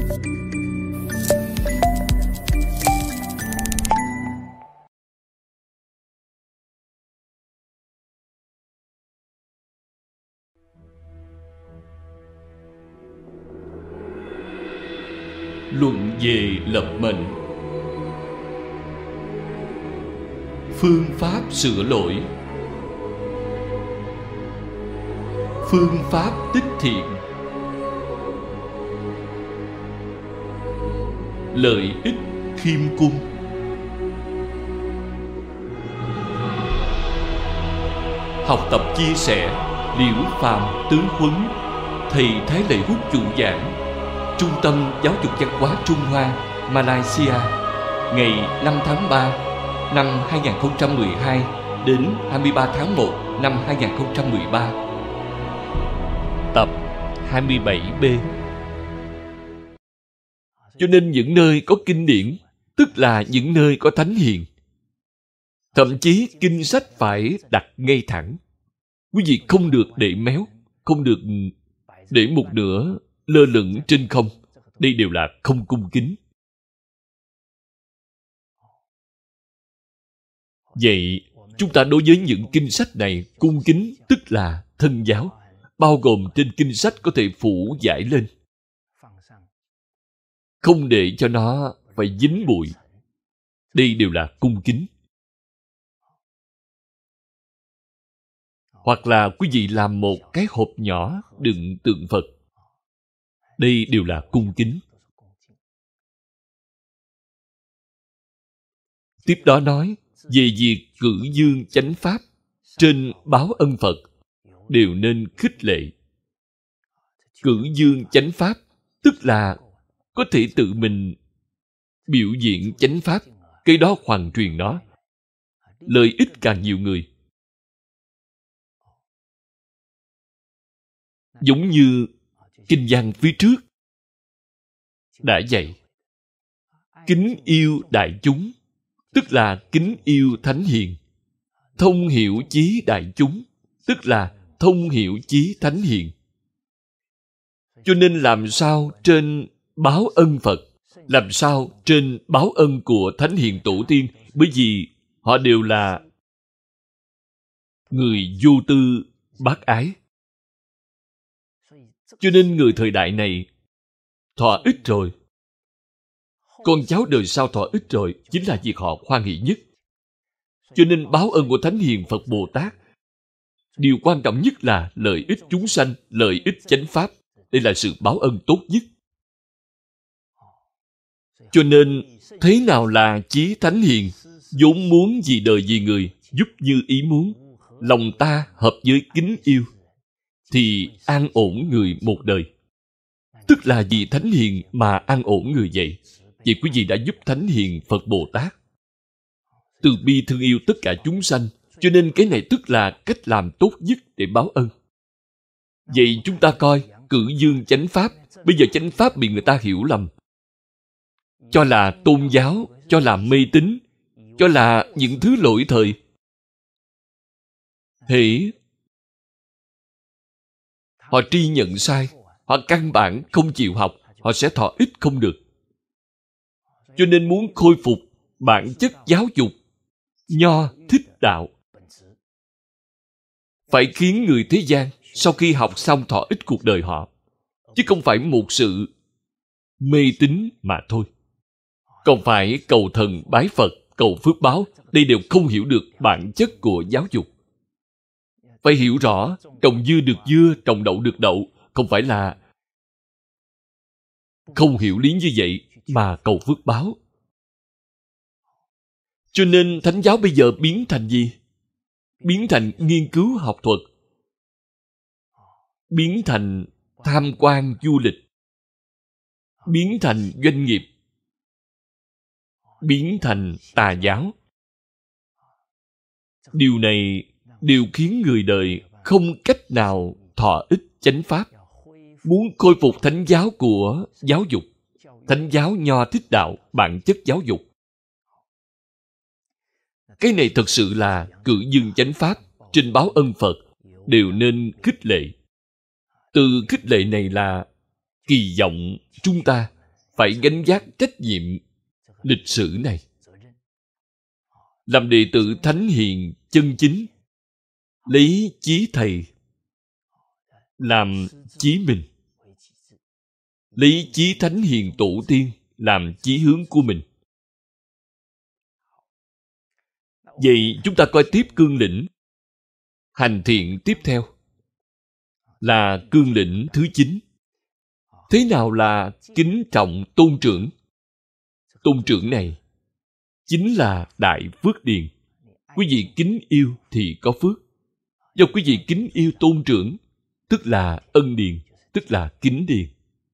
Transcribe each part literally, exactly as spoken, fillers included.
Luận về lập mệnh. Phương pháp sửa lỗi. Phương pháp tích thiện. Lợi ích khiêm cung. Học tập chia sẻ Liễu Phàm Tứ Huấn, thầy Thái Lệ Hút chủ giảng, Trung tâm Giáo dục Văn hóa Trung Hoa, Malaysia, ngày năm tháng ba năm hai nghìn không trăm mười hai đến hai mươi ba tháng một năm hai nghìn không trăm mười ba. Tập hai mươi bảy B. Cho nên những nơi có kinh điển, tức là những nơi có thánh hiền, thậm chí kinh sách phải đặt ngay thẳng. Quý vị không được để méo, không được để một nửa lơ lửng trên không. Đây đều là không cung kính. Vậy chúng ta đối với những kinh sách này cung kính, tức là thân giáo, bao gồm trên kinh sách có thể phủ giải lên, không để cho nó phải dính bụi. Đây đều là cung kính. Hoặc là quý vị làm một cái hộp nhỏ đựng tượng Phật. Đây đều là cung kính. Tiếp đó nói về việc cử dương chánh pháp trên báo ân Phật đều nên khích lệ. Cử dương chánh pháp tức là có thể tự mình biểu diễn chánh pháp, cái đó hoàn truyền nó, lợi ích càng nhiều người. Giống như kinh văn phía trước đã dạy, kính yêu đại chúng, tức là kính yêu thánh hiền. Thông hiểu chí đại chúng, tức là thông hiểu chí thánh hiền. Cho nên làm sao trên báo ân Phật, làm sao trên báo ân của thánh hiền tổ tiên, bởi vì họ đều là người vô tư bác ái. Cho nên người thời đại này thọ ích rồi, con cháu đời sau thọ ích rồi, chính là việc họ hoan hỷ nhất. Cho nên báo ân của thánh hiền Phật Bồ Tát, điều quan trọng nhất là lợi ích chúng sanh, lợi ích chánh pháp. Đây là sự báo ân tốt nhất. Cho nên thế nào là chí thánh hiền? Vốn muốn vì đời vì người, giúp như ý muốn, lòng ta hợp với kính yêu, thì an ổn người một đời. Tức là vì thánh hiền mà an ổn người vậy. Vậy quý vị đã giúp thánh hiền Phật Bồ Tát từ bi thương yêu tất cả chúng sanh. Cho nên cái này tức là cách làm tốt nhất để báo ân. Vậy chúng ta coi cử dương chánh pháp. Bây giờ chánh pháp bị người ta hiểu lầm, cho là tôn giáo, cho là mê tín, cho là những thứ lỗi thời. Hễ họ tri nhận sai, họ căn bản không chịu học, họ sẽ thọ ích không được. Cho nên muốn khôi phục bản chất giáo dục nho thích đạo, phải khiến người thế gian sau khi học xong thọ ích cuộc đời họ, chứ không phải một sự mê tín mà thôi. Còn phải cầu thần bái Phật, cầu phước báo, đây đều không hiểu được bản chất của giáo dục. Phải hiểu rõ trồng dưa được dưa, trồng đậu được đậu, không phải là không hiểu lý như vậy mà cầu phước báo. Cho nên thánh giáo bây giờ biến thành gì? Biến thành nghiên cứu học thuật, biến thành tham quan du lịch, biến thành doanh nghiệp, biến thành tà giáo. Điều này đều khiến người đời không cách nào thọ ích chánh pháp. Muốn khôi phục thánh giáo của giáo dục, thánh giáo nho thích đạo, bản chất giáo dục, cái này thật sự là cử dương chánh pháp trên báo ân Phật đều nên khích lệ. Từ khích lệ này là kỳ vọng chúng ta phải gánh vác trách nhiệm lịch sử này. Làm đệ tử thánh hiền chân chính, lấy chí thầy làm chí mình, lấy chí thánh hiền tổ tiên làm chí hướng của mình. Vậy chúng ta coi tiếp cương lĩnh hành thiện tiếp theo là cương lĩnh thứ chín. Thế nào là kính trọng tôn trưởng? Tôn trưởng này chính là đại phước điền. Quý vị kính yêu thì có phước. Do quý vị kính yêu tôn trưởng, tức là ân điền, tức là kính điền.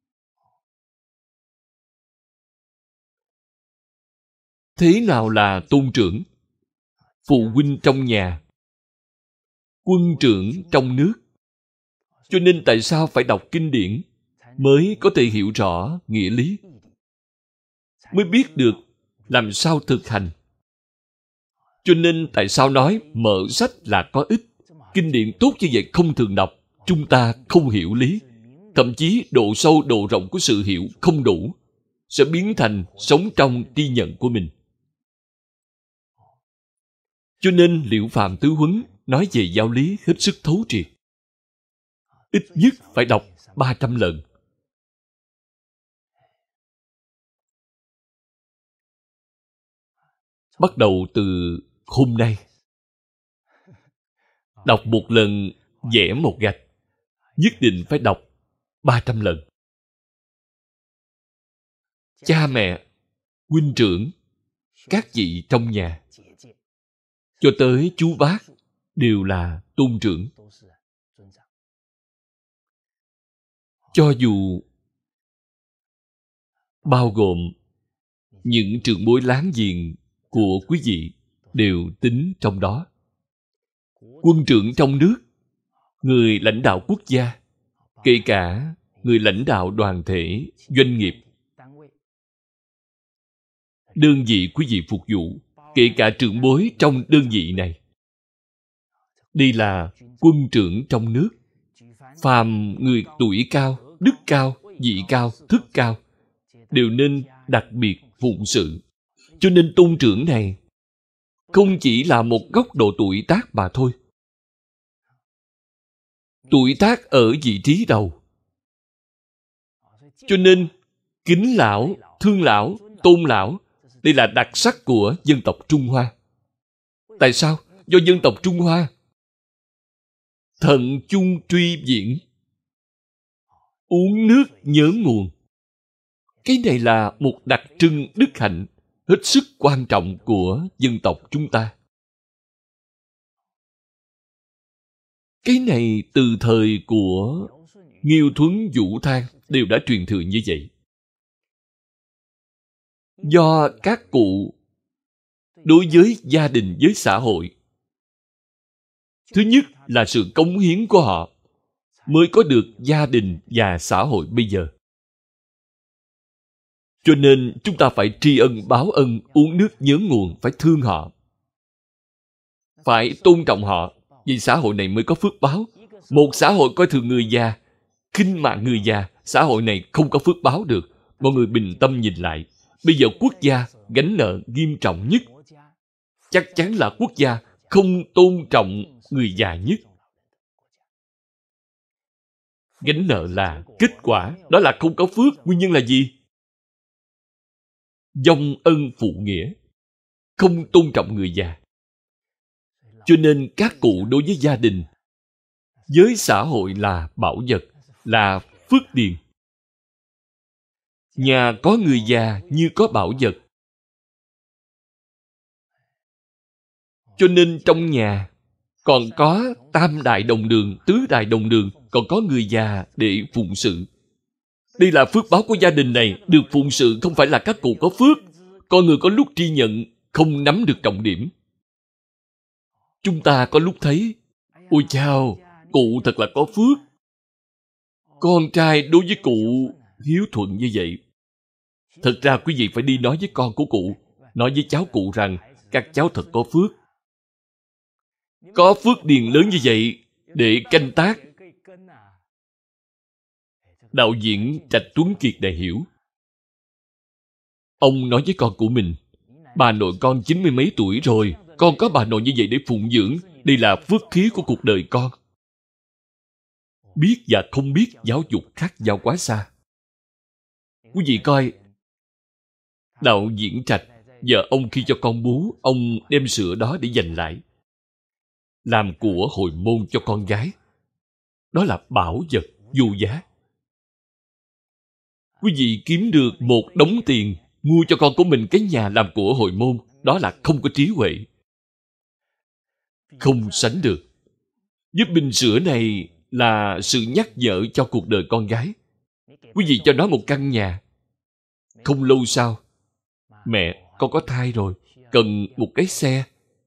Thế nào là tôn trưởng? Phụ huynh trong nhà, quân trưởng trong nước. Cho nên tại sao phải đọc kinh điển mới có thể hiểu rõ nghĩa lý, mới biết được làm sao thực hành. Cho nên tại sao nói mở sách là có ích. Kinh điển tốt như vậy không thường đọc, chúng ta không hiểu lý, thậm chí độ sâu độ rộng của sự hiểu không đủ, sẽ biến thành sống trong tri nhận của mình. Cho nên Liệu Phàm Tứ Huấn nói về giáo lý hết sức thấu triệt. Ít nhất phải đọc ba trăm lần. Bắt đầu từ hôm nay, đọc một lần vẽ một gạch, nhất định phải đọc ba trăm lần. Cha mẹ, huynh trưởng, các vị trong nhà, cho tới chú bác đều là tôn trưởng. Cho dù bao gồm những trưởng bối láng giềng của quý vị đều tính trong đó. Quân trưởng trong nước, người lãnh đạo quốc gia, kể cả người lãnh đạo đoàn thể, doanh nghiệp, đơn vị quý vị phục vụ, kể cả trưởng bối trong đơn vị này. Đây là quân trưởng trong nước. Phàm người tuổi cao, đức cao, vị cao, thức cao đều nên đặc biệt phụng sự. Cho nên tôn trưởng này không chỉ là một góc độ tuổi tác mà thôi. Tuổi tác ở vị trí đầu. Cho nên kính lão, thương lão, tôn lão, đây là đặc sắc của dân tộc Trung Hoa. Tại sao? Do dân tộc Trung Hoa thận chung truy viễn, uống nước nhớ nguồn. Cái này là một đặc trưng đức hạnh hết sức quan trọng của dân tộc chúng ta. Cái này từ thời của Nghiêu Thuấn Vũ Thang đều đã truyền thừa như vậy. Do các cụ đối với gia đình, với xã hội, thứ nhất là sự cống hiến của họ mới có được gia đình và xã hội bây giờ. Cho nên chúng ta phải tri ân báo ân, uống nước nhớ nguồn, phải thương họ, phải tôn trọng họ, vì xã hội này mới có phước báo. Một xã hội coi thường người già, khinh mạng người già, xã hội này không có phước báo được. Mọi người bình tâm nhìn lại, bây giờ quốc gia gánh nợ nghiêm trọng nhất, chắc chắn là quốc gia không tôn trọng người già nhất. Gánh nợ là kết quả, đó là không có phước. Nguyên nhân là gì? Vong ân phụ nghĩa, không tôn trọng người già. Cho nên các cụ đối với gia đình, với xã hội là bảo vật, là phước điền. Nhà có người già như có bảo vật. Cho nên trong nhà còn có tam đại đồng đường, tứ đại đồng đường, còn có người già để phụng sự. Đây là phước báo của gia đình này. Được phụng sự không phải là các cụ có phước. Con người có lúc tri nhận, không nắm được trọng điểm. Chúng ta có lúc thấy, ôi chao, cụ thật là có phước. Con trai đối với cụ hiếu thuận như vậy. Thật ra quý vị phải đi nói với con của cụ, nói với cháu cụ rằng các cháu thật có phước. Có phước điền lớn như vậy để canh tác. Đạo diễn Trạch Tuấn Kiệt đại hiểu. Ông nói với con của mình, bà nội con chín mươi mấy tuổi rồi, con có bà nội như vậy để phụng dưỡng, đây là phước khí của cuộc đời con. Biết và không biết giáo dục khác nhau quá xa. Quý vị coi, đạo diễn Trạch, vợ ông khi cho con bú, ông đem sữa đó để dành lại, làm của hồi môn cho con gái. Đó là bảo vật vô giá. Quý vị kiếm được một đống tiền, mua cho con của mình cái nhà làm của hồi môn, đó là không có trí huệ. Không sánh được. Giúp bình sữa này là sự nhắc nhở cho cuộc đời con gái. Quý vị cho nó một căn nhà. Không lâu sau, mẹ, con có thai rồi, cần một cái xe.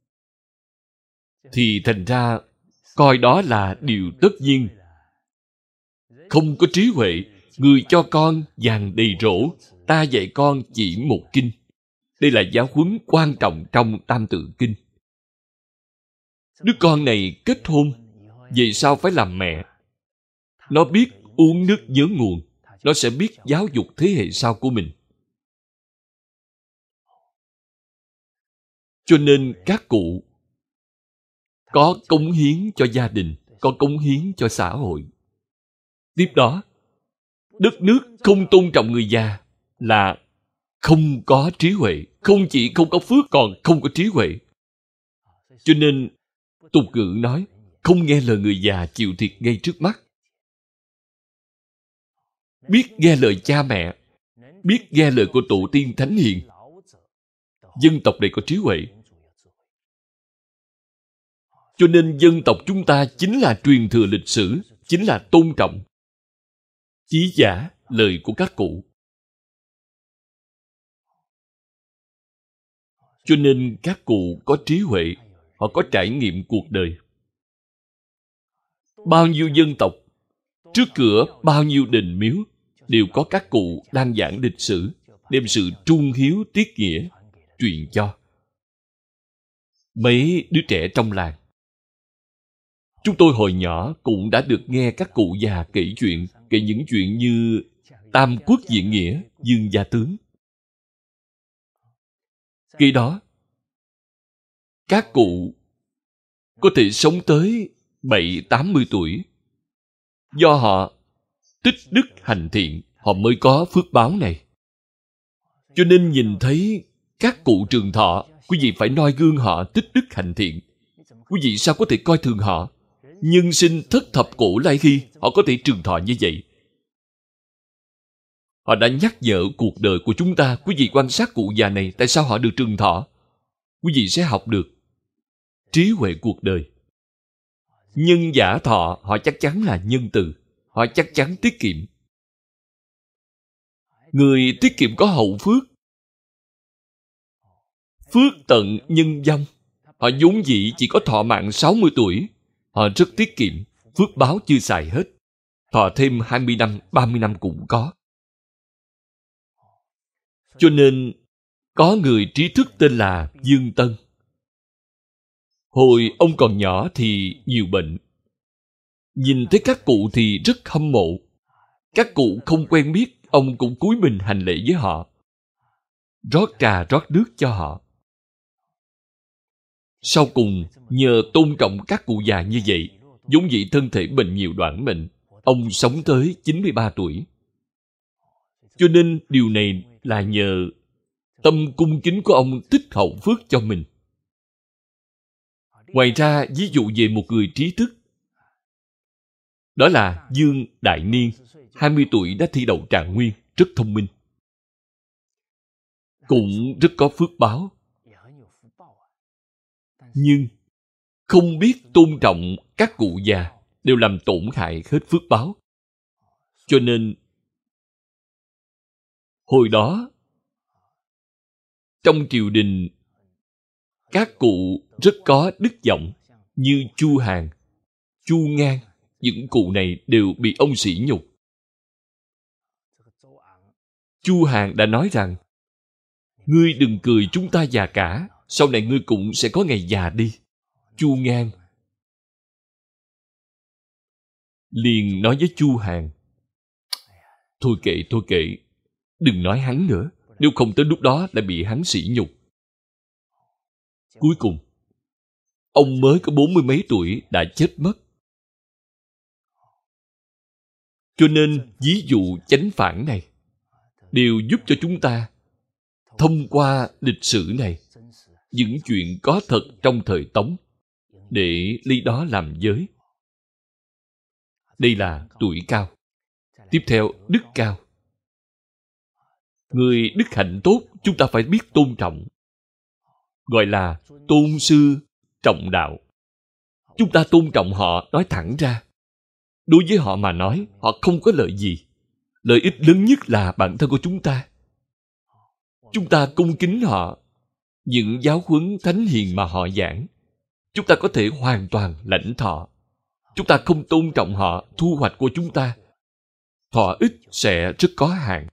Thì thành ra, coi đó là điều tất nhiên. Không có trí huệ, người cho con vàng đầy rổ, ta dạy con chỉ một kinh. Đây là giáo huấn quan trọng trong Tam Tự Kinh. Đứa con này kết hôn, về sau phải làm mẹ. Nó biết uống nước nhớ nguồn, nó sẽ biết giáo dục thế hệ sau của mình. Cho nên các cụ có cống hiến cho gia đình, có cống hiến cho xã hội. Tiếp đó, đất nước không tôn trọng người già là không có trí huệ. Không chỉ không có phước, còn không có trí huệ. Cho nên, tục ngữ nói, không nghe lời người già chịu thiệt ngay trước mắt. Biết nghe lời cha mẹ, biết nghe lời của tổ tiên thánh hiền, dân tộc này có trí huệ. Cho nên dân tộc chúng ta chính là truyền thừa lịch sử, chính là tôn trọng chí giả lời của các cụ. Cho nên các cụ có trí huệ, họ có trải nghiệm cuộc đời. Bao nhiêu dân tộc, trước cửa bao nhiêu đền miếu, đều có các cụ đang giảng lịch sử, đem sự trung hiếu tiết nghĩa truyền cho mấy đứa trẻ trong làng. Chúng tôi hồi nhỏ cũng đã được nghe các cụ già kể chuyện, kể những chuyện như Tam Quốc Diễn Nghĩa, Dương Gia Tướng. Khi đó, các cụ có thể sống tới bảy tám mươi tuổi. Do họ tích đức hành thiện, họ mới có phước báo này. Cho nên nhìn thấy các cụ trường thọ, quý vị phải noi gương họ tích đức hành thiện. Quý vị sao có thể coi thường họ? Nhân sinh thất thập cổ lai khi, họ có thể trường thọ như vậy. Họ đã nhắc nhở cuộc đời của chúng ta. Quý vị quan sát cụ già này, tại sao họ được trường thọ? Quý vị sẽ học được trí huệ cuộc đời. Nhân giả thọ, họ chắc chắn là nhân từ. Họ chắc chắn tiết kiệm. Người tiết kiệm có hậu phước. Phước tận nhân vong. Họ vốn dĩ chỉ có thọ mạng sáu mươi tuổi. Họ rất tiết kiệm. Phước báo chưa xài hết. Thọ thêm hai mươi năm, ba mươi năm cũng có. Cho nên, có người trí thức tên là Dương Tân. Hồi ông còn nhỏ thì nhiều bệnh. Nhìn thấy các cụ thì rất hâm mộ. Các cụ không quen biết, ông cũng cúi mình hành lễ với họ. Rót trà rót nước cho họ. Sau cùng, nhờ tôn trọng các cụ già như vậy, vốn dĩ thân thể bệnh nhiều đoạn mệnh, ông sống tới chín mươi ba tuổi. Cho nên điều này là nhờ tâm cung kính của ông tích hậu phước cho mình. Ngoài ra, ví dụ về một người trí thức, đó là Dương Đại Niên, hai mươi tuổi đã thi đậu Trạng Nguyên, rất thông minh. Cũng rất có phước báo. Nhưng không biết tôn trọng các cụ già, đều làm tổn hại hết phước báo. Cho nên hồi đó trong triều đình, các cụ rất có đức vọng, như Chu Hàn, Chu Ngang. Những cụ này đều bị ông sỉ nhục. Chu Hàn đã nói rằng, ngươi đừng cười chúng ta già cả, sau này ngươi cũng sẽ có ngày già đi. Chu Ngang liền nói với Chu Hàn, thôi kệ, thôi kệ, đừng nói hắn nữa. Nếu không tới lúc đó lại bị hắn sỉ nhục. Cuối cùng, ông mới có bốn mươi mấy tuổi đã chết mất. Cho nên, ví dụ chánh phản này đều giúp cho chúng ta thông qua lịch sử này những chuyện có thật trong thời Tống để lấy đó làm giới. Đây là tuổi cao. Tiếp theo, đức cao. Người đức hạnh tốt chúng ta phải biết tôn trọng, gọi là tôn sư trọng đạo. Chúng ta tôn trọng họ, nói thẳng ra. Đối với họ mà nói, họ không có lợi gì. Lợi ích lớn nhất là bản thân của chúng ta. Chúng ta cung kính họ. Những giáo huấn thánh hiền mà họ giảng, chúng ta có thể hoàn toàn lãnh thọ. Chúng ta không tôn trọng họ, thu hoạch của chúng ta, thọ ích sẽ rất có hạn.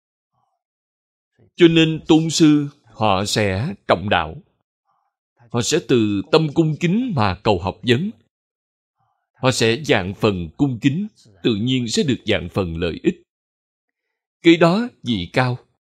Cho nên tôn sư họ sẽ trọng đạo. Họ sẽ từ tâm cung kính mà cầu học vấn. Họ sẽ dạng phần cung kính, tự nhiên sẽ được dạng phần lợi ích. Cái đó vị cao.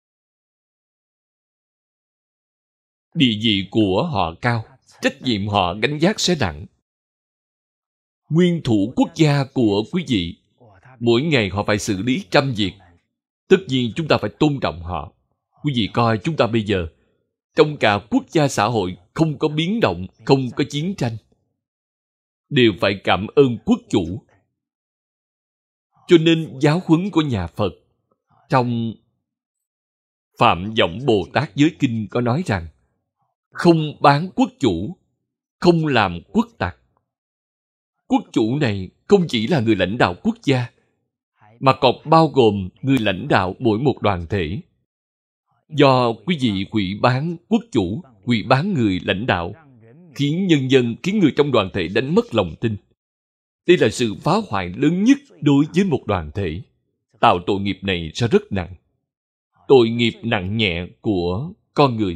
Địa vị của họ cao, trách nhiệm họ gánh vác sẽ nặng. Nguyên thủ quốc gia của quý vị, mỗi ngày họ phải xử lý trăm việc. Tất nhiên chúng ta phải tôn trọng họ. Quý vị coi chúng ta bây giờ, trong cả quốc gia xã hội không có biến động, không có chiến tranh, đều phải cảm ơn quốc chủ. Cho nên giáo huấn của nhà Phật trong Phạm Võng Bồ Tát Giới Kinh có nói rằng không bán quốc chủ, không làm quốc tặc. Quốc chủ này không chỉ là người lãnh đạo quốc gia, mà còn bao gồm người lãnh đạo mỗi một đoàn thể. Do quý vị hủy bán quốc chủ, hủy bán người lãnh đạo, khiến nhân dân, khiến người trong đoàn thể đánh mất lòng tin. Đây là sự phá hoại lớn nhất đối với một đoàn thể. Tạo tội nghiệp này sẽ rất nặng. Tội nghiệp nặng nhẹ của con người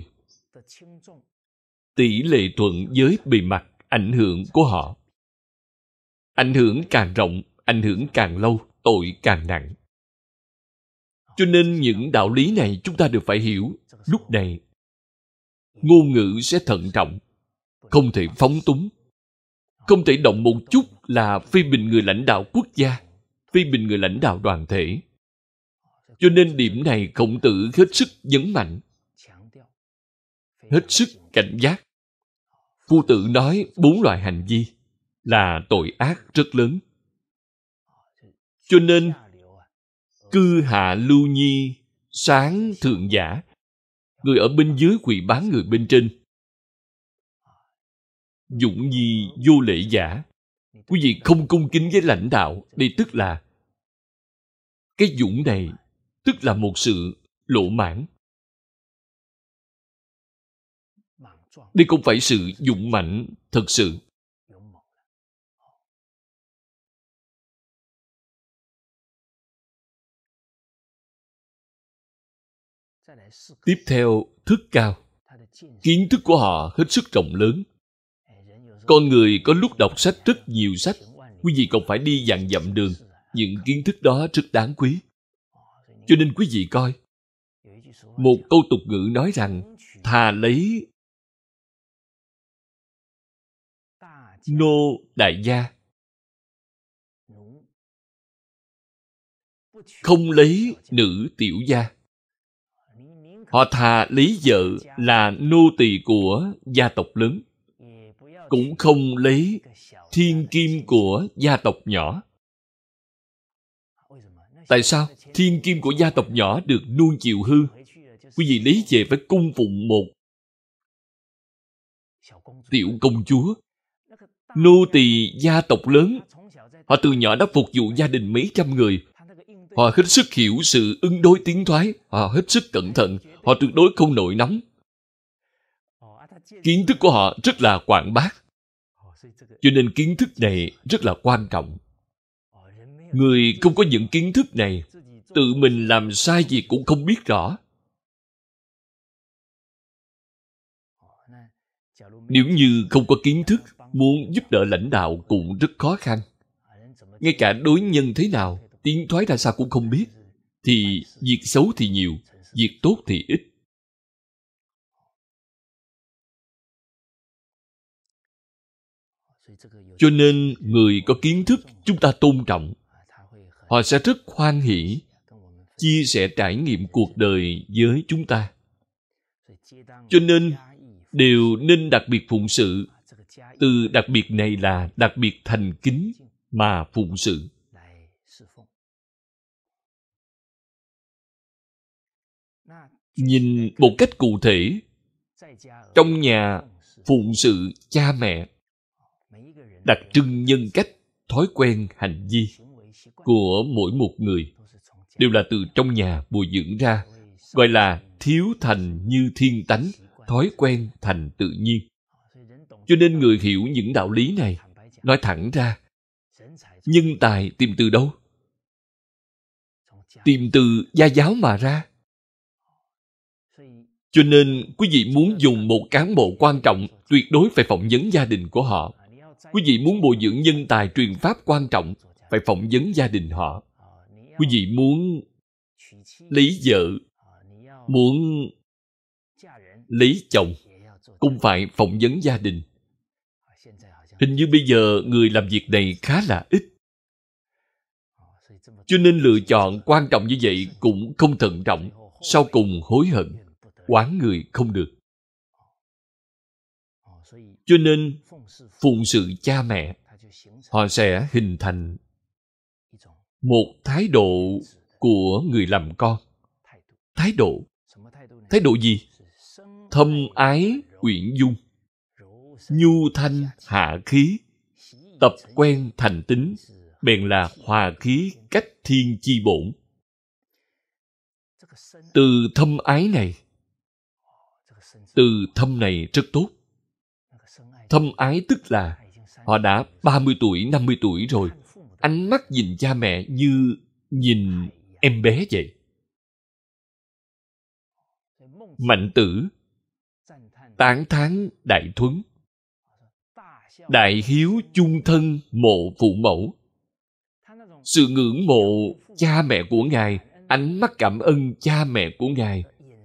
tỷ lệ thuận với bề mặt ảnh hưởng của họ. Ảnh hưởng càng rộng, ảnh hưởng càng lâu, tội càng nặng. Cho nên những đạo lý này chúng ta đều phải hiểu. Lúc này, ngôn ngữ sẽ thận trọng, không thể phóng túng, không thể động một chút là phê bình người lãnh đạo quốc gia, phê bình người lãnh đạo đoàn thể. Cho nên điểm này Khổng Tử hết sức nhấn mạnh, hết sức cảnh giác. Phu Tử nói bốn loại hành vi là tội ác rất lớn. Cho nên cư hạ lưu nhi, sáng thượng giả, người ở bên dưới quỳ bán người bên trên. Dũng nhi vô lễ giả, quý vị không cung kính với lãnh đạo. Đây tức là cái dũng này tức là một sự lỗ mãn. Đây không phải sự dũng mãnh thật sự. Tiếp theo, thức cao. Kiến thức của họ hết sức rộng lớn. Con người có lúc đọc sách rất nhiều sách, quý vị còn phải đi vạn dặm đường. Những kiến thức đó rất đáng quý. Cho nên quý vị coi, một câu tục ngữ nói rằng thà lấy nô đại gia, không lấy nữ tiểu gia. Họ thà lấy vợ là nô tỳ của gia tộc lớn, cũng không lấy thiên kim của gia tộc nhỏ. Tại sao? Thiên kim của gia tộc nhỏ được nuông chiều hư. Quý vị lấy về phải cung phụng một tiểu công chúa. Nô tỳ gia tộc lớn, họ từ nhỏ đã phục vụ gia đình mấy trăm người. Họ hết sức hiểu sự ứng đối tiến thoái. Họ hết sức cẩn thận. Họ tuyệt đối không nổi nóng. Kiến thức của họ rất là quảng bác. Cho nên kiến thức này rất là quan trọng. Người không có những kiến thức này, tự mình làm sai gì cũng không biết rõ. Nếu như không có kiến thức, muốn giúp đỡ lãnh đạo cũng rất khó khăn. Ngay cả đối nhân thế nào, tiến thoái ra sao cũng không biết, thì việc xấu thì nhiều, việc tốt thì ít. Cho nên người có kiến thức chúng ta tôn trọng. Họ sẽ rất hoan hỷ chia sẻ trải nghiệm cuộc đời với chúng ta. Cho nên đều nên đặc biệt phụng sự. Từ đặc biệt này là đặc biệt thành kính mà phụng sự. Nhìn một cách cụ thể, trong nhà phụng sự cha mẹ, đặc trưng nhân cách, thói quen, hành vi của mỗi một người đều là từ trong nhà bồi dưỡng ra, gọi là thiếu thành như thiên tánh, thói quen thành tự nhiên. Cho nên người hiểu những đạo lý này, nói thẳng ra, nhân tài tìm từ đâu? Tìm từ gia giáo mà ra. Cho nên quý vị muốn dùng một cán bộ quan trọng, tuyệt đối phải phỏng vấn gia đình của họ. Quý vị muốn bồi dưỡng nhân tài truyền pháp quan trọng, phải phỏng vấn gia đình họ. Quý vị muốn lấy vợ, muốn lấy chồng, cũng phải phỏng vấn gia đình. Hình như bây giờ người làm việc này khá là ít. Cho nên lựa chọn quan trọng như vậy cũng không thận trọng, sau cùng hối hận, oán người không được. Cho nên phụng sự cha mẹ, họ sẽ hình thành một thái độ của người làm con. Thái độ? Thái độ gì? Thâm ái uyển dung, nhu thanh hạ khí, tập quen thành tính, bèn là hòa khí cách thiên chi bổn. Từ thâm ái này, từ thâm này rất tốt. Thâm ái tức là họ đã ba mươi tuổi, năm mươi tuổi rồi, ánh mắt nhìn cha mẹ như nhìn em bé vậy. Mạnh Tử tán thán Đại Thuấn, đại hiếu chung thân mộ phụ mẫu. Sự ngưỡng mộ cha mẹ của Ngài, ánh mắt cảm ơn cha mẹ của Ngài,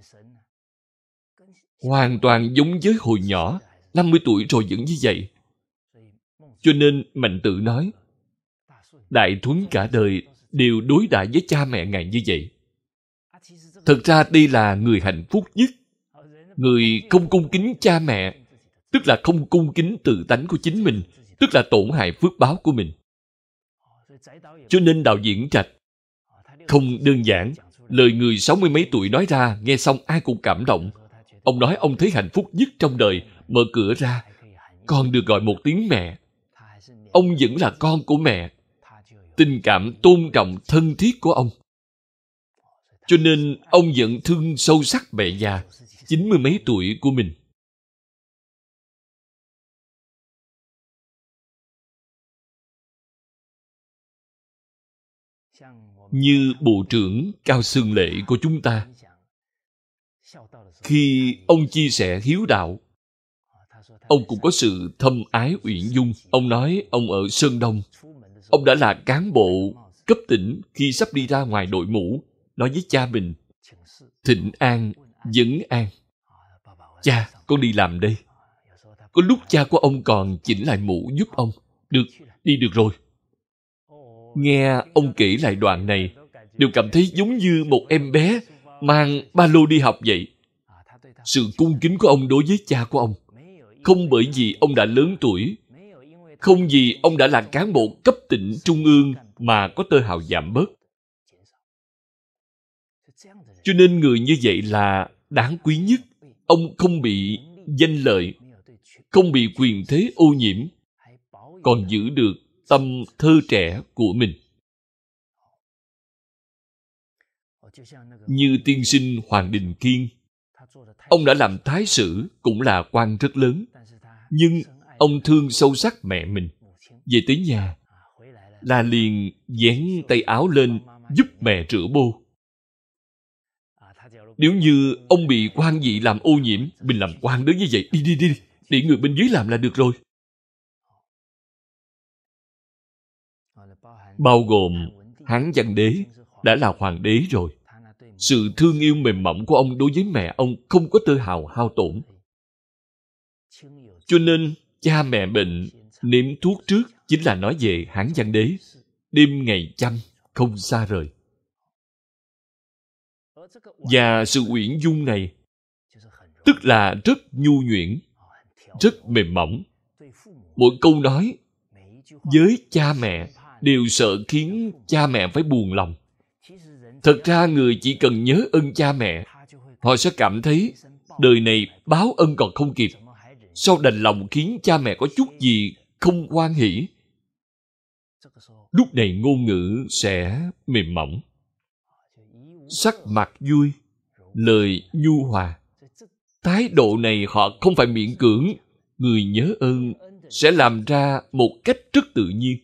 hoàn toàn giống với hồi nhỏ, năm mươi tuổi rồi vẫn như vậy. Cho nên Mạnh Tử nói, Đại Thuấn cả đời đều đối đãi với cha mẹ Ngài như vậy. Thật ra đây là người hạnh phúc nhất. Người không cung kính cha mẹ, tức là không cung kính tự tánh của chính mình, tức là tổn hại phước báo của mình. Cho nên đạo diễn Trạch không đơn giản. Lời người sáu mươi mấy tuổi nói ra, nghe xong ai cũng cảm động. Ông nói ông thấy hạnh phúc nhất trong đời, mở cửa ra, con được gọi một tiếng mẹ. Ông vẫn là con của mẹ. Tình cảm tôn trọng thân thiết của ông. Cho nên ông vẫn thương sâu sắc mẹ già, chín mươi mấy tuổi của mình. Như Bộ trưởng Cao Xương Lệ của chúng ta, khi ông chia sẻ hiếu đạo, ông cũng có sự thâm ái uyển dung. Ông nói ông ở Sơn Đông, ông đã là cán bộ cấp tỉnh, khi sắp đi ra ngoài đội mũ, nói với cha mình, thịnh an, vấn an. Cha, con đi làm đây. Có lúc cha của ông còn chỉnh lại mũ giúp ông. Được, đi được rồi. Nghe ông kể lại đoạn này, đều cảm thấy giống như một em bé mang ba lô đi học vậy. Sự cung kính của ông đối với cha của ông, không bởi vì ông đã lớn tuổi, không vì ông đã là cán bộ cấp tỉnh trung ương mà có tơ hào giảm bớt. Cho nên người như vậy là đáng quý nhất. Ông không bị danh lợi, không bị quyền thế ô nhiễm, còn giữ được tâm thơ trẻ của mình. Như tiên sinh Hoàng Đình Kiên, ông đã làm thái sử, cũng là quan rất lớn, nhưng ông thương sâu sắc mẹ mình. Về tới nhà là liền vén tay áo lên giúp mẹ rửa bô. Nếu như ông bị quan vị làm ô nhiễm, mình làm quan đến như vậy, đi đi đi, để người bên dưới làm là được rồi. Bao gồm Hán Văn Đế đã là hoàng đế rồi, Sự thương yêu mềm mỏng của ông đối với mẹ ông không có tơ hào hao tổn. Cho nên, cha mẹ bệnh, nếm thuốc trước chính là nói về Hán Văn Đế. Đêm ngày chăm, không xa rời. Và sự uyển dung này, tức là rất nhu nhuyễn, rất mềm mỏng. Mỗi câu nói với cha mẹ đều sợ khiến cha mẹ phải buồn lòng. Thật ra người chỉ cần nhớ ơn cha mẹ, họ sẽ cảm thấy đời này báo ân còn không kịp, sao đành lòng khiến cha mẹ có chút gì không hoan hỷ. Lúc này ngôn ngữ sẽ mềm mỏng, sắc mặt vui, lời nhu hòa. Thái độ này họ không phải miễn cưỡng. Người nhớ ơn sẽ làm ra một cách rất tự nhiên.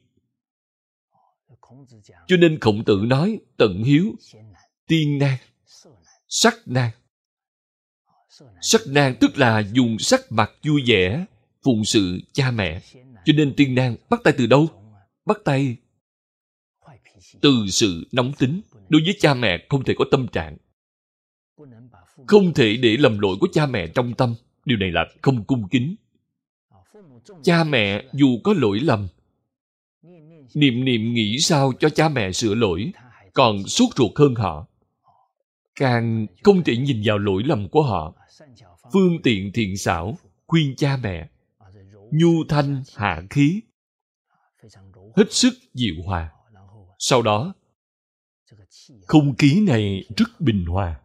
Cho nên Khổng Tử nói tận hiếu, tiên nan, sắc nan. Sắc nan tức là dùng sắc mặt vui vẻ phụng sự cha mẹ. Cho nên tiên nan bắt tay từ đâu? Bắt tay từ sự nóng tính. Đối với cha mẹ không thể có tâm trạng, không thể để lầm lỗi của cha mẹ trong tâm. Điều này là không cung kính. Cha mẹ dù có lỗi lầm, niệm niệm nghĩ sao cho cha mẹ sửa lỗi, còn sốt ruột hơn họ. Càng không thể nhìn vào lỗi lầm của họ. Phương tiện thiện xảo, khuyên cha mẹ, nhu thanh hạ khí, hết sức dịu hòa. Sau đó, không khí này rất bình hòa.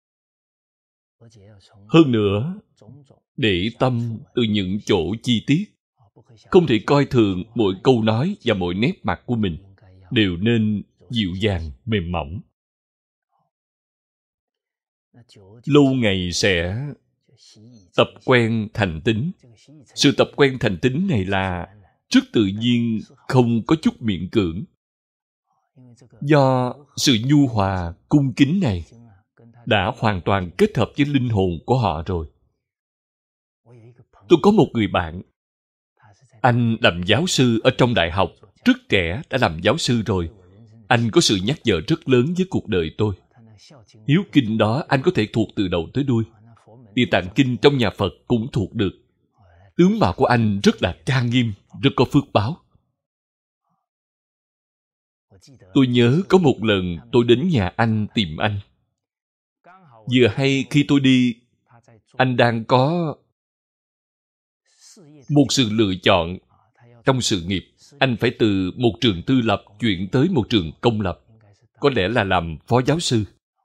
Hơn nữa, để tâm từ những chỗ chi tiết. Không thể coi thường mỗi câu nói và mỗi nét mặt của mình. Đều nên dịu dàng, mềm mỏng. Lâu ngày sẽ tập quen thành tính. Sự tập quen thành tính này là rất tự nhiên, không có chút miễn cưỡng. Do sự nhu hòa, cung kính này đã hoàn toàn kết hợp với linh hồn của họ rồi. Tôi có một người bạn, anh làm giáo sư ở trong đại học, rất trẻ đã làm giáo sư rồi. Anh có sự nhắc nhở rất lớn với cuộc đời tôi. Hiếu kinh đó anh có thể thuộc từ đầu tới đuôi. Địa Tạng Kinh trong nhà Phật cũng thuộc được. Tướng mạo của anh rất là trang nghiêm, rất có phước báo. Tôi nhớ có một lần tôi đến nhà anh tìm anh. Vừa hay khi tôi đi, anh đang có một sự lựa chọn trong sự nghiệp. Anh phải từ một trường tư lập chuyển tới một trường công lập, có lẽ là làm phó giáo sư.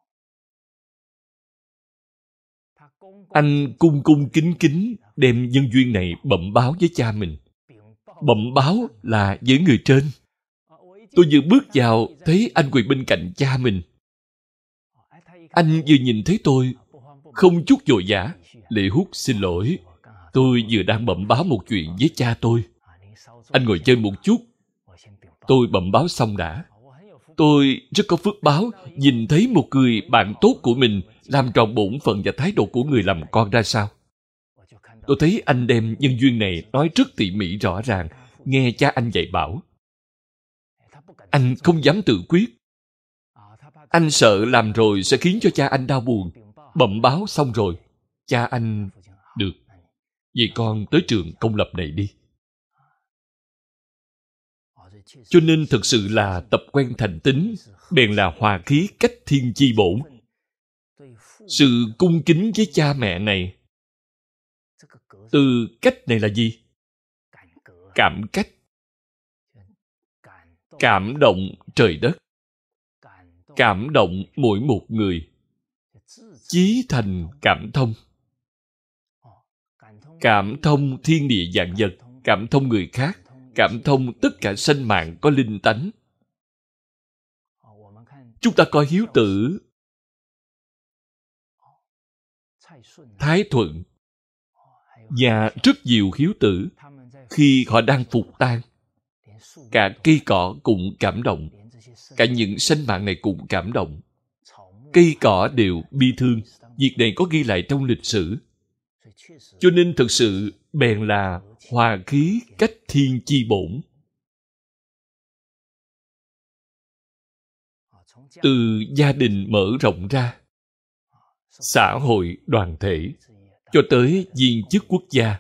Anh cung cung kính kính đem nhân duyên này bẩm báo với cha mình. Bẩm báo là với người trên. Tôi vừa bước vào thấy anh quỳ bên cạnh cha mình. Anh vừa nhìn thấy tôi, không chút vội vã, lễ hút xin lỗi. Tôi vừa đang bẩm báo một chuyện với cha tôi. Anh ngồi chơi một chút, tôi bẩm báo xong đã. Tôi rất có phước báo nhìn thấy một người bạn tốt của mình làm tròn bổn phận và thái độ của người làm con ra sao. Tôi thấy anh đem nhân duyên này nói rất tỉ mỉ rõ ràng, nghe cha anh dạy bảo. Anh không dám tự quyết. Anh sợ làm rồi sẽ khiến cho cha anh đau buồn. Bẩm báo xong rồi, cha anh được. Vậy con tới trường công lập này đi. Cho nên thực sự là tập quen thành tính, bèn là hòa khí cách thiên chi bổn. Sự cung kính với cha mẹ này, từ cách này là gì? Cảm cách. Cảm động trời đất. Cảm động mỗi một người. Chí thành cảm thông. Cảm thông thiên địa vạn vật, cảm thông người khác, cảm thông tất cả sanh mạng có linh tánh. Chúng ta coi Hiếu Tử, Thái Thuận và rất nhiều hiếu tử, khi họ đang phục tang, cả cây cỏ cũng cảm động, cả những sanh mạng này cũng cảm động. Cây cỏ đều bi thương. Việc này có ghi lại trong lịch sử. Cho nên thực sự bèn là hòa khí cách thiên chi bổn. từ gia đình mở rộng ra, xã hội đoàn thể, cho tới viên chức quốc gia.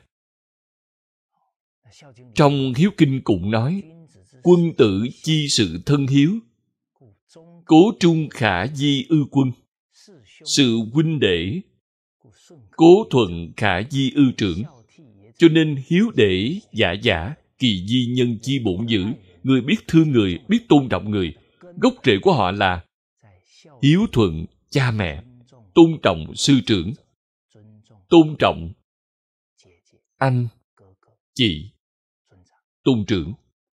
Trong Hiếu Kinh cũng nói, quân tử chi sự thân hiếu, cố trung khả di ư quân, sự huynh đệ, cố thuận khả di ư trưởng. Cho nên hiếu đệ giả giả, kỳ di nhân chi bổn dữ. Người biết thương người, biết tôn trọng người, gốc rễ của họ là hiếu thuận cha mẹ, tôn trọng sư trưởng, tôn trọng anh, chị, tôn trưởng.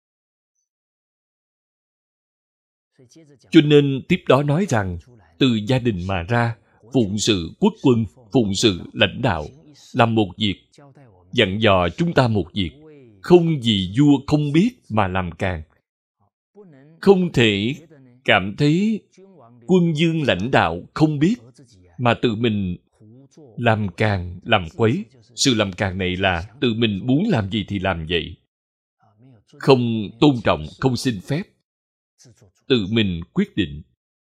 Cho nên tiếp đó nói rằng, từ gia đình mà ra, phụng sự quốc quân, phụng sự lãnh đạo, làm một việc, dặn dò chúng ta một việc, không vì vua không biết mà làm càng. Không thể cảm thấy quân vương lãnh đạo không biết mà tự mình làm càng, làm quấy. Sự làm càng này là tự mình muốn làm gì thì làm vậy. Không tôn trọng, không xin phép, tự mình quyết định.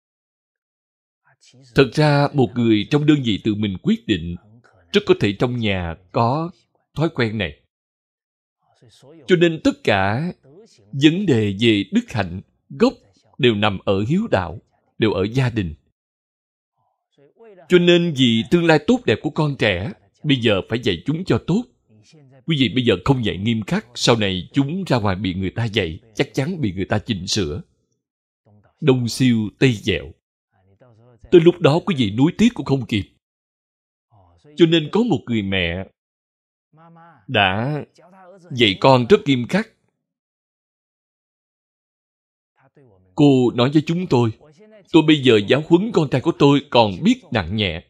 Thật ra một người trong đơn vị tự mình quyết định, rất có thể trong nhà có thói quen này. Cho nên tất cả vấn đề về đức hạnh gốc đều nằm ở hiếu đạo, đều ở gia đình. Cho nên vì tương lai tốt đẹp của con trẻ, bây giờ phải dạy chúng cho tốt. Quý vị bây giờ không dạy nghiêm khắc, sau này chúng ra ngoài bị người ta dạy, chắc chắn bị người ta chỉnh sửa. Đông siêu tây dẹo. Tới lúc đó quý vị nuối tiếc cũng không kịp. Cho nên có một người mẹ đã dạy con rất nghiêm khắc. Cô nói với chúng tôi, tôi bây giờ giáo huấn con trai của tôi còn biết nặng nhẹ.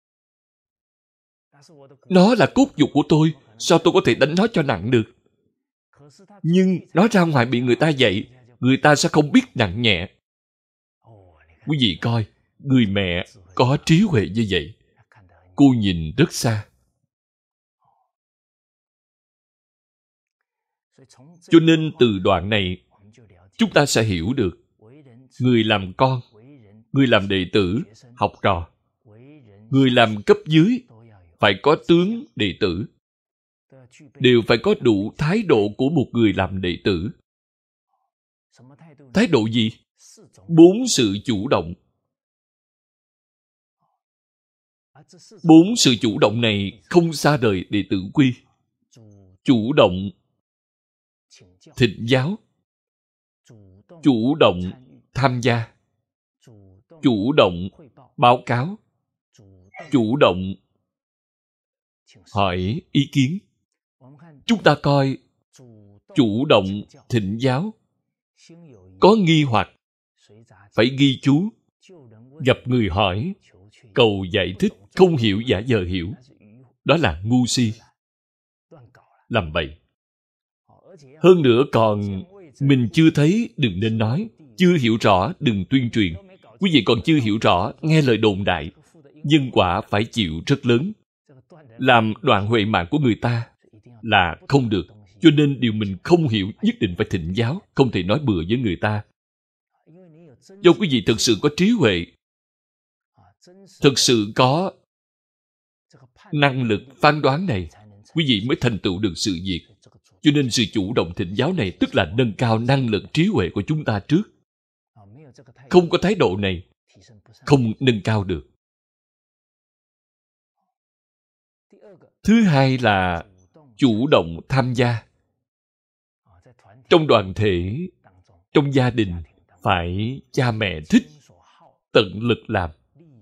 Nó là cốt nhục của tôi, sao tôi có thể đánh nó cho nặng được? Nhưng nó ra ngoài bị người ta dạy, người ta sẽ không biết nặng nhẹ. Quý vị coi, người mẹ có trí huệ như vậy. Cô nhìn rất xa. Cho nên từ đoạn này, chúng ta sẽ hiểu được người làm con, người làm đệ tử, học trò, người làm cấp dưới phải có tướng đệ tử, đều phải có đủ thái độ của một người làm đệ tử. Thái độ gì? Bốn sự chủ động. Bốn sự chủ động này không xa rời đệ tử quy. Chủ động thịnh giáo, chủ động tham gia, chủ động báo cáo, chủ động hỏi ý kiến. Chúng ta coi chủ động thịnh giáo, có nghi hoặc phải ghi chú, gặp người hỏi cầu giải thích, không hiểu giả vờ hiểu, đó là ngu si, làm bậy. Hơn nữa còn mình chưa thấy đừng nên nói, chưa hiểu rõ đừng tuyên truyền. Quý vị còn chưa hiểu rõ, nghe lời đồn đại, nhân quả phải chịu rất lớn. Làm đoạn huệ mạng của người ta là không được. Cho nên điều mình không hiểu nhất định phải thịnh giáo, không thể nói bừa với người ta. Do quý vị thực sự có trí huệ, thực sự có năng lực phán đoán này, quý vị mới thành tựu được sự việc. Cho nên sự chủ động thịnh giáo này tức là nâng cao năng lực trí huệ của chúng ta trước. Không có thái độ này, không nâng cao được. Thứ hai là chủ động tham gia. Trong đoàn thể, trong gia đình, phải cha mẹ thích, tận lực làm.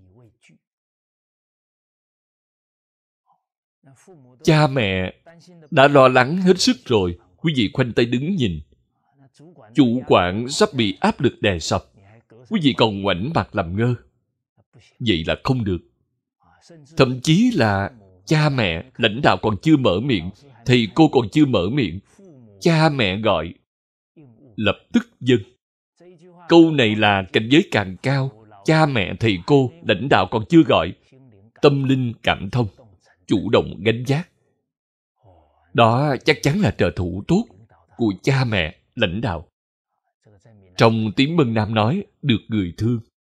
Cha mẹ đã lo lắng hết sức rồi, quý vị khoanh tay đứng nhìn. Chủ quản sắp bị áp lực đè sập, quý vị còn ngoảnh mặt làm ngơ. Vậy là không được. Thậm chí là cha mẹ, lãnh đạo còn chưa mở miệng, thì cô còn chưa mở miệng, cha mẹ gọi, lập tức dâng. Câu này là cảnh giới càng cao. Cha mẹ, thầy cô, lãnh đạo còn chưa gọi, tâm linh cảm thông, chủ động gánh vác. Đó chắc chắn là trợ thủ tốt của cha mẹ, lãnh đạo. Trong tiếng Mân Nam nói, được người thương.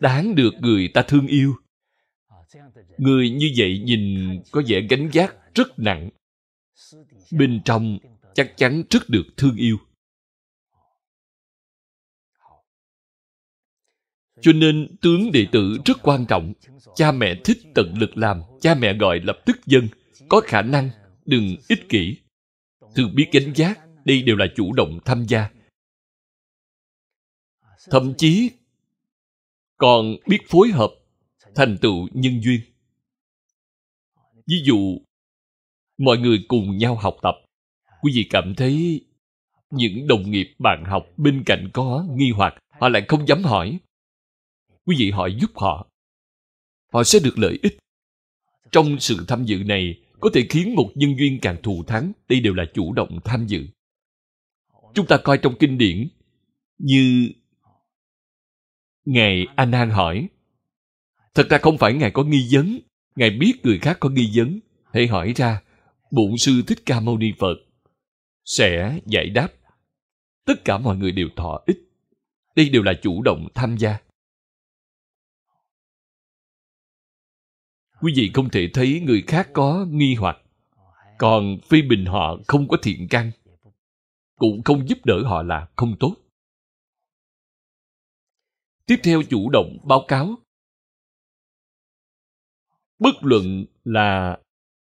đáng được người ta thương yêu. Người như vậy nhìn có vẻ gánh vác rất nặng, bên trong chắc chắn rất được thương yêu. Cho nên tướng đệ tử rất quan trọng. Cha mẹ thích tận lực làm, cha mẹ gọi lập tức dâng. Có khả năng, đừng ích kỷ. Thường biết gánh vác, đây đều là chủ động tham gia. Thậm chí còn biết phối hợp, thành tựu nhân duyên. Ví dụ, mọi người cùng nhau học tập. Quý vị cảm thấy những đồng nghiệp bạn học bên cạnh có nghi hoặc, họ lại không dám hỏi. Quý vị hỏi giúp họ, họ sẽ được lợi ích. Trong sự tham dự này có thể khiến một nhân duyên càng thù thắng. Đây đều là chủ động tham dự. Chúng ta coi trong kinh điển, như Ngài A Nan hỏi, thật ra không phải Ngài có nghi vấn, Ngài biết người khác có nghi vấn, hãy hỏi ra, Bổn Sư Thích Ca Mâu Ni Phật sẽ giải đáp. Tất cả mọi người đều thọ ích. Đây đều là chủ động tham gia. Quý vị không thể thấy người khác có nghi hoặc, còn phê bình họ không có thiện căn, cũng không giúp đỡ họ là không tốt. Tiếp theo, chủ động báo cáo. Bất luận là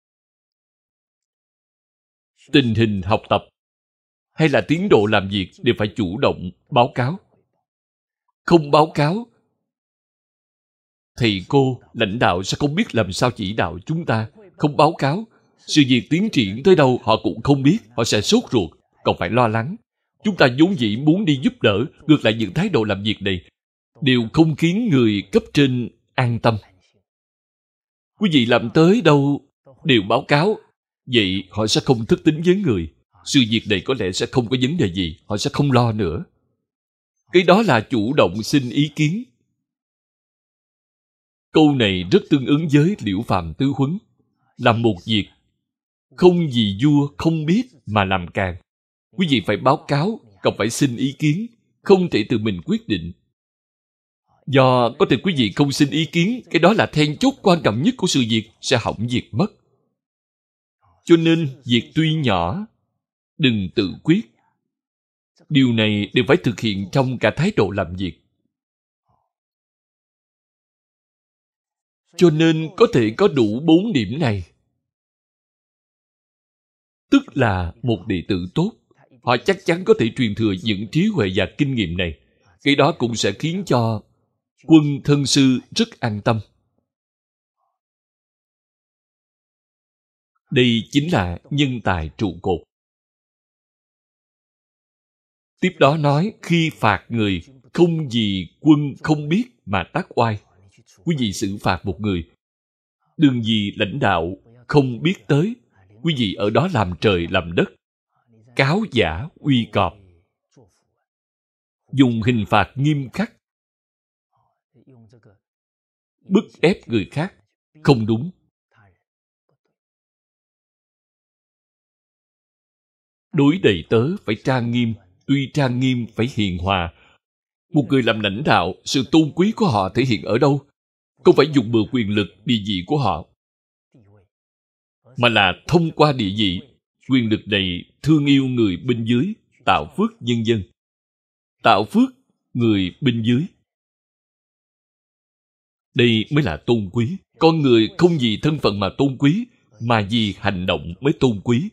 tình hình học tập hay là tiến độ làm việc đều phải chủ động báo cáo. Không báo cáo, thầy cô, lãnh đạo sẽ không biết làm sao chỉ đạo chúng ta. Không báo cáo, sự việc tiến triển tới đâu họ cũng không biết, họ sẽ sốt ruột, còn phải lo lắng. Chúng ta vốn dĩ muốn đi giúp đỡ, ngược lại những thái độ làm việc này đều không khiến người cấp trên an tâm. Quý vị làm tới đâu đều báo cáo, vậy họ sẽ không thất tín với người. Sự việc này có lẽ sẽ không có vấn đề gì, họ sẽ không lo nữa. Cái đó là chủ động xin ý kiến. Câu này rất tương ứng với Liễu Phàm Tứ Huấn. Làm một việc, không vì vua không biết mà làm càng. Quý vị phải báo cáo, còn phải xin ý kiến, không thể tự mình quyết định. Do có thể quý vị không xin ý kiến, cái đó là then chốt quan trọng nhất của sự việc, sẽ hỏng việc mất. Cho nên, việc tuy nhỏ, đừng tự quyết. Điều này đều phải thực hiện trong cả thái độ làm việc. Cho nên có thể có đủ bốn điểm này, tức là một đệ tử tốt. Họ chắc chắn có thể truyền thừa những trí huệ và kinh nghiệm này. Cái đó cũng sẽ khiến cho quân thân sư rất an tâm. Đây chính là nhân tài trụ cột. Tiếp đó nói, khi phạt người, không vì quân không biết mà tác oai. Quý vị xử phạt một người, đừng vì lãnh đạo không biết tới, quý vị ở đó làm trời làm đất, cáo giả uy cọp, dùng hình phạt nghiêm khắc, bức ép người khác, không đúng. Đối đầy tớ phải trang nghiêm, tuy trang nghiêm phải hiền hòa. Một người làm lãnh đạo, sự tôn quý của họ thể hiện ở đâu? Không phải dùng bừa quyền lực, địa vị của họ, mà là thông qua địa vị, quyền lực này thương yêu người bên dưới, tạo phước nhân dân, tạo phước người bên dưới. Đây mới là tôn quý. Con người không vì thân phận mà tôn quý, mà vì hành động mới tôn quý.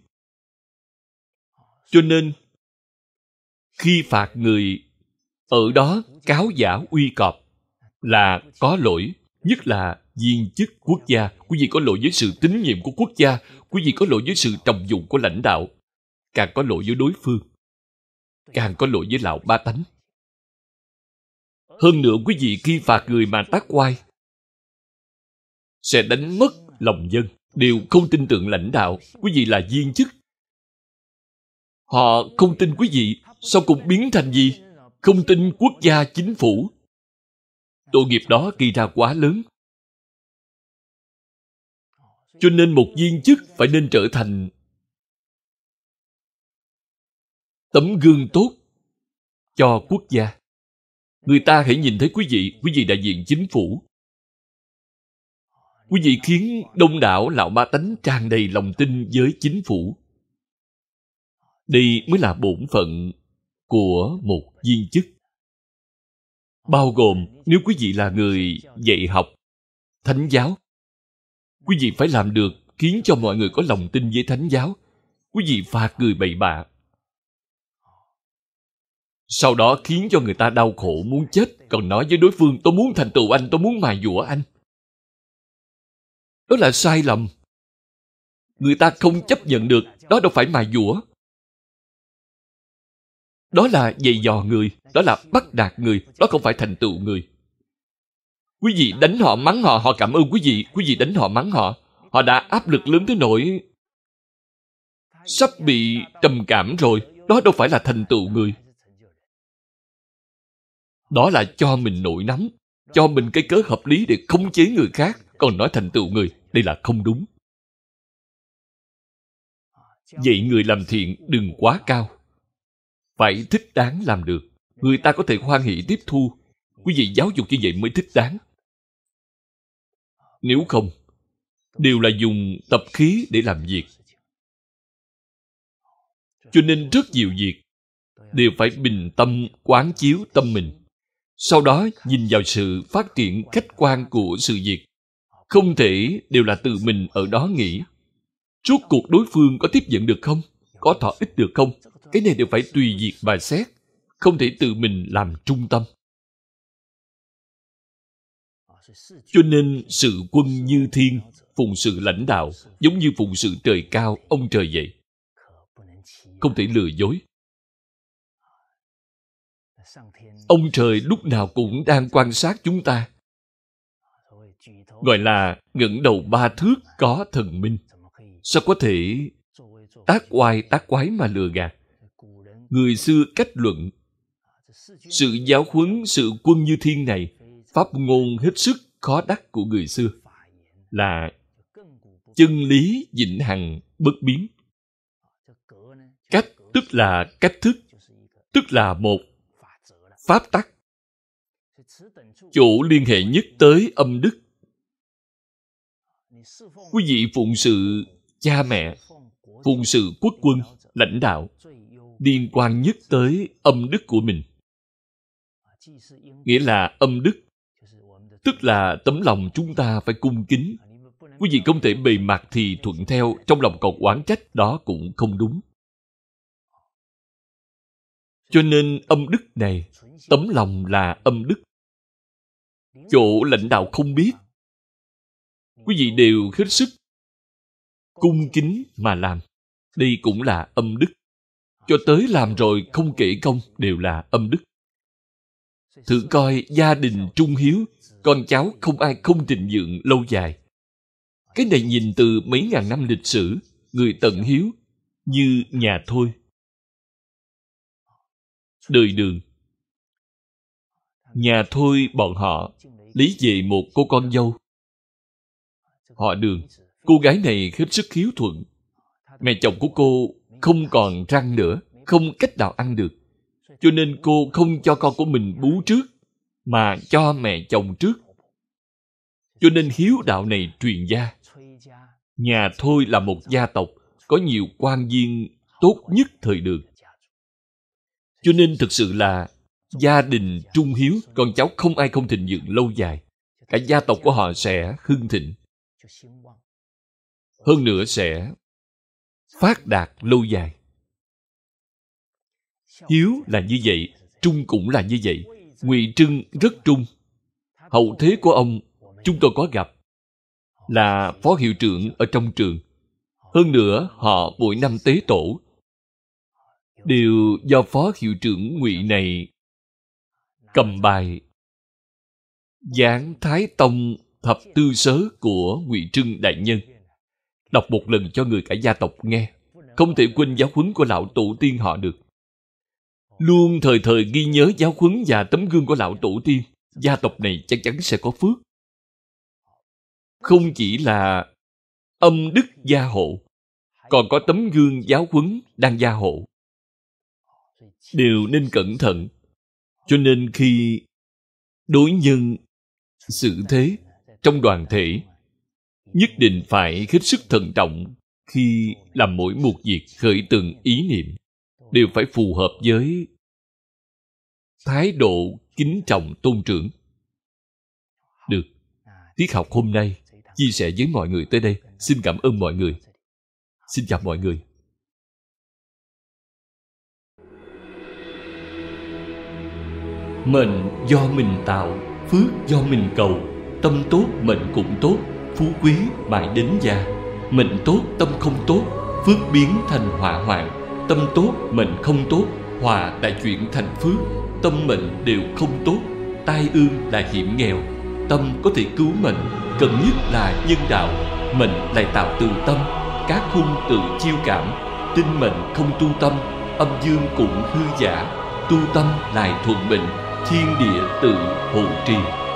Cho nên, khi phạt người, ở đó cáo giả uy cọp là có lỗi, nhất là viên chức quốc gia. Quý vị có lỗi với sự tín nhiệm của quốc gia, quý vị có lỗi với sự trọng dụng của lãnh đạo, càng có lỗi với đối phương, càng có lỗi với lão ba tánh. Hơn nữa, quý vị khi phạt người mà tác oai, sẽ đánh mất lòng dân, đều không tin tưởng lãnh đạo. Quý vị là viên chức, họ không tin quý vị, sau cùng biến thành gì? Không tin quốc gia chính phủ. Tội nghiệp đó gây ra quá lớn. Cho nên một viên chức phải nên trở thành tấm gương tốt cho quốc gia. Người ta hãy nhìn thấy quý vị, quý vị đại diện chính phủ. Quý vị khiến đông đảo lão ba tánh tràn đầy lòng tin với chính phủ. Đây mới là bổn phận của một viên chức. Bao gồm nếu quý vị là người dạy học, thánh giáo, quý vị phải làm được khiến cho mọi người có lòng tin với thánh giáo. Quý vị phạt người bậy bạ, sau đó khiến cho người ta đau khổ muốn chết, còn nói với đối phương tôi muốn thành tựu anh, tôi muốn mài dũa anh. Đó là sai lầm. Người ta không chấp nhận được. Đó đâu phải mài dũa. Đó là dày dò người. Đó là bắt nạt người. Đó không phải thành tựu người. Quý vị đánh họ, mắng họ, họ cảm ơn quý vị. Quý vị đánh họ, mắng họ, họ đã áp lực lớn tới nỗi sắp bị trầm cảm rồi. Đó đâu phải là thành tựu người. Đó là cho mình nổi nóng, cho mình cái cớ hợp lý để khống chế người khác, còn nói thành tựu người. Đây là không đúng. Vậy người làm thiện đừng quá cao, phải thích đáng làm được. Người ta có thể hoan hỷ tiếp thu. Quý vị giáo dục như vậy mới thích đáng. Nếu không, đều là dùng tập khí để làm việc. Cho nên rất nhiều việc đều phải bình tâm quán chiếu tâm mình, sau đó nhìn vào sự phát triển khách quan của sự việc. Không thể đều là tự mình ở đó nghĩ rốt cuộc đối phương có tiếp nhận được không, có thọ ích được không. Cái này đều phải tùy việc mà xét, không thể tự mình làm trung tâm. Cho nên sự quân như thiên, phụng sự lãnh đạo giống như phụng sự trời cao, ông trời vậy. Không thể lừa dối. Ông trời lúc nào cũng đang quan sát chúng ta. Gọi là ngẩng đầu ba thước có thần minh. Sao có thể tác oai tác quái mà lừa gạt? Người xưa cách luận, sự giáo huấn, sự quân như thiên này, pháp ngôn hết sức khó đắc của người xưa là chân lý vĩnh hằng bất biến. Cách tức là cách thức, tức là một pháp tắc. Chỗ liên hệ nhất tới âm đức. Quý vị phụng sự cha mẹ, phụng sự quốc quân, lãnh đạo, liên quan nhất tới âm đức của mình. Nghĩa là âm đức, tức là tấm lòng chúng ta phải cung kính. Quý vị không thể bề mặt thì thuận theo, trong lòng còn oán trách, đó cũng không đúng. Cho nên âm đức này, tấm lòng là âm đức. Chỗ lãnh đạo không biết, quý vị đều hết sức cung kính mà làm. Đây cũng là âm đức. Cho tới làm rồi không kể công đều là âm đức. Thử coi gia đình trung hiếu, con cháu không ai không thịnh vượng lâu dài. Cái này nhìn từ mấy ngàn năm lịch sử, người tận hiếu như nhà Thôi. Đời Đường, nhà Thôi bọn họ lấy về một cô con dâu. Họ Đường, cô gái này hết sức hiếu thuận. Mẹ chồng của cô không còn răng nữa, không cách nào ăn được. Cho nên cô không cho con của mình bú trước, mà cho mẹ chồng trước. Cho nên hiếu đạo này truyền gia. Nhà Thôi là một gia tộc có nhiều quan viên tốt nhất thời Đường. Cho nên thực sự là gia đình trung hiếu, con cháu không ai không thịnh vượng lâu dài. Cả gia tộc của họ sẽ hưng thịnh. Hơn nữa sẽ phát đạt lâu dài. Hiếu là như vậy, trung cũng là như vậy. Ngụy Trưng rất trung. Hậu thế của ông, chúng tôi có gặp, là phó hiệu trưởng ở trong trường. Hơn nữa, họ mỗi năm tế tổ đều do phó hiệu trưởng Ngụy này cầm bài giảng Thái Tông Thập Tư Sớ của Ngụy Trưng đại nhân, đọc một lần cho người cả gia tộc nghe. Không thể quên giáo huấn của lão tổ tiên họ được. Luôn thời thời ghi nhớ giáo huấn và tấm gương của lão tổ tiên, gia tộc này chắc chắn sẽ có phước. Không chỉ là âm đức gia hộ, còn có tấm gương giáo huấn đang gia hộ. Đều nên cẩn thận. Cho nên khi đối nhân xử thế trong đoàn thể nhất định phải hết sức thận trọng. Khi làm mỗi một việc khởi từng ý niệm đều phải phù hợp với thái độ kính trọng tôn trưởng. Được, tiết học hôm nay chia sẻ với mọi người tới đây. Xin cảm ơn mọi người. Xin chào mọi người. Mệnh do mình tạo, phước do mình cầu. Tâm tốt mệnh cũng tốt, phú quý mãi đến già. Mệnh tốt tâm không tốt, phước biến thành họa hoạn. Tâm tốt mệnh không tốt, họa lại chuyển thành phước. Tâm mệnh đều không tốt, tai ương là hiểm nghèo. Tâm có thể cứu mệnh, cần nhất là nhân đạo. Mệnh lại tạo từ tâm, các hung tự chiêu cảm. Tinh mệnh không tu tâm, âm dương cũng hư giả. Tu tâm lại thuận mệnh, thiên địa tự hộ trì.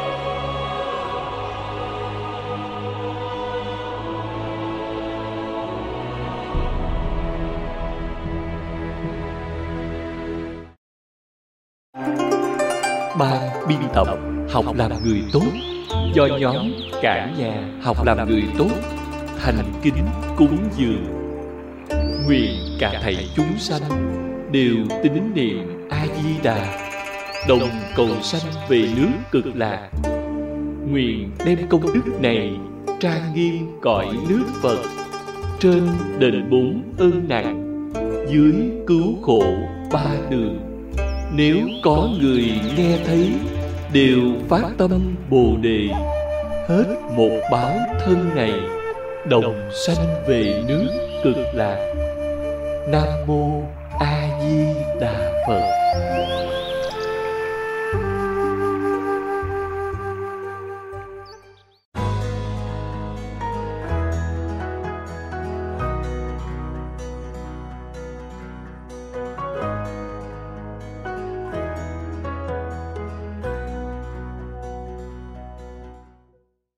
Ban biên tập học làm người tốt, do nhóm cả nhà học làm người tốt thành kính cúng dường. Nguyện cả thảy chúng sanh đều tín niệm A Di Đà, đồng cầu sanh về nước Cực Lạc. Nguyện đem công đức này trang nghiêm cõi nước Phật, trên đền bốn ơn nặng, dưới cứu khổ ba đường. Nếu có người nghe thấy đều phát tâm Bồ Đề, hết một báo thân này đồng sanh về nước Cực Lạc. Nam mô A Di Đà Phật.